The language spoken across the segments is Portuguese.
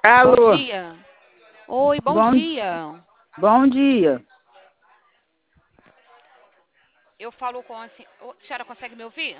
Bom Alô, dia. Oi, bom bom, dia. bom dia. Eu falo com a senhora consegue me ouvir?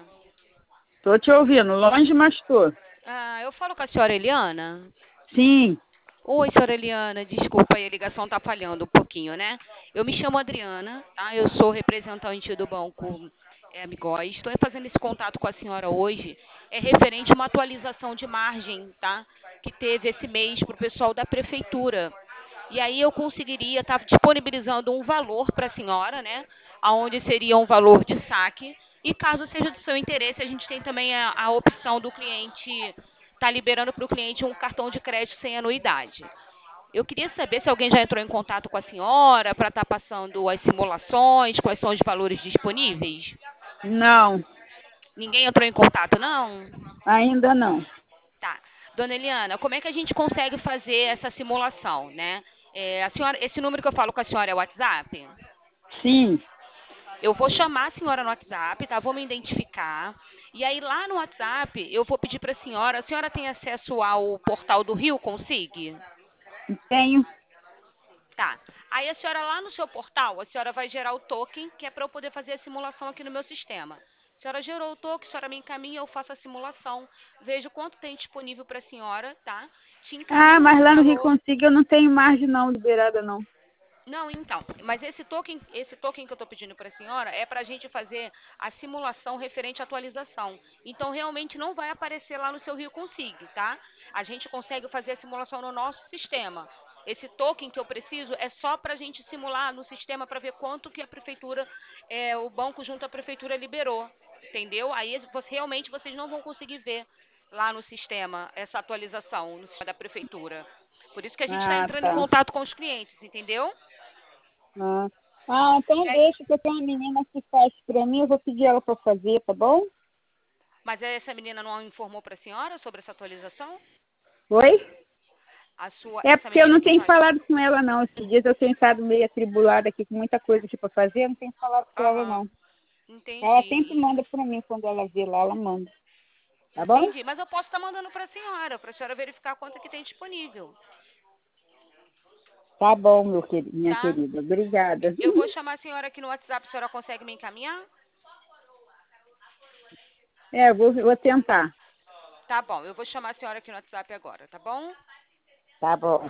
Tô te ouvindo, longe, mas tô. Eu falo com a senhora Eliana. Sim, Oi, senhora Eliana, desculpa aí, a ligação tá falhando um pouquinho, né? Eu me chamo Adriana, tá? Eu sou representante do banco Amigóis. Estou fazendo esse contato com a senhora hoje. É referente a uma atualização de margem, tá? Que teve esse mês para o pessoal da prefeitura. E aí eu conseguiria estar disponibilizando um valor para a senhora, né? Aonde seria um valor de saque. E caso seja do seu interesse, a gente tem também a opção do cliente estar liberando para o cliente um cartão de crédito sem anuidade. Eu queria saber se alguém já entrou em contato com a senhora para estar passando as simulações, quais são os valores disponíveis. não, Ninguém entrou em contato, não? ainda não. Tá. Dona Eliana, como é que a gente consegue fazer essa simulação, né? A senhora, esse número que eu falo com a senhora é o WhatsApp? Sim, Eu vou chamar a senhora no WhatsApp, tá? Vou me identificar. E aí lá no WhatsApp eu vou pedir para a senhora tem acesso ao portal do Rio Consig? tenho. Tá. Aí a senhora lá no seu portal, a senhora vai gerar o token, que é para eu poder fazer a simulação aqui no meu sistema. A senhora gerou o token, a senhora me encaminha, eu faço a simulação, vejo quanto tem disponível para a senhora, tá? Te Ah, encaminho mas esse lá no Rio valor. Consigo eu não tenho margem não, liberada não. Não, então, mas esse token que eu estou pedindo para a senhora é para a gente fazer a simulação referente à atualização. Então, realmente não vai aparecer lá no seu Rio Consig, tá? A gente consegue fazer a simulação no nosso sistema. Esse token que eu preciso é só para a gente simular no sistema para ver quanto que a prefeitura, o banco junto à prefeitura liberou, entendeu? Aí realmente vocês não vão conseguir ver lá no sistema essa atualização no sistema da prefeitura. Por isso que a gente está Ah, entrando em tá. contato com os clientes, entendeu? Ah, então E aí, deixa que eu tenho uma menina que faz pra mim, eu vou pedir ela pra fazer, tá bom? mas essa menina não informou para a senhora sobre essa atualização? Oi? É Essa porque eu menina não que tenho faz. falado com ela não. Esses dias eu tenho estado meio atribulada aqui com muita coisa aqui pra fazer, eu não tenho falado com ela Aham, não. Ela sempre entendi. manda pra mim quando ela vê lá, ela manda. Tá bom? Entendi. Mas eu posso estar mandando para a senhora verificar quanto que tem disponível, Tá bom, minha tá? querida. Obrigada. Eu vou chamar a senhora aqui no WhatsApp, a senhora consegue me encaminhar? É, vou tentar. Tá bom, eu vou chamar a senhora aqui no WhatsApp agora, tá bom? Tá bom.